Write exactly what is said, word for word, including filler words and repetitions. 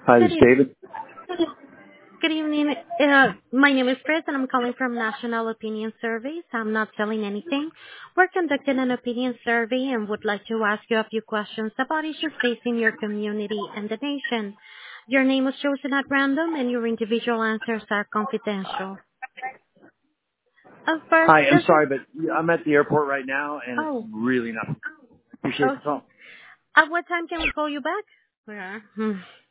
Hi, this Good is evening. David. Good evening. Uh, my name is Chris, and I'm calling from National Opinion Surveys. I'm not selling anything. We're conducting an opinion survey and would like to ask you a few questions about issues facing your community and the nation. Your name was chosen at random, and your individual answers are confidential. Uh, first, Hi, I'm this is... sorry, but I'm at the airport right now, and it's Oh, really not. Appreciate the okay. call. At what time can we call you back? Yeah. Hmm.